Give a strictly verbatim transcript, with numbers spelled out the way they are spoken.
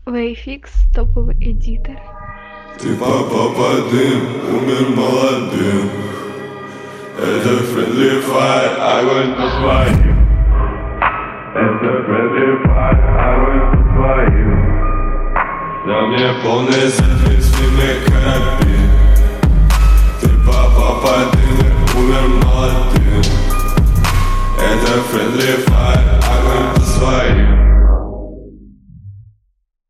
Вейфикс, топовый эдитор. Ты попал под дым, умер молодым. Это friendly fire, огонь по своим. Это friendly fire, огонь по своим. На мне полный соответственный карабин. Ты попал под дым, умер молодым. Это friendly fire.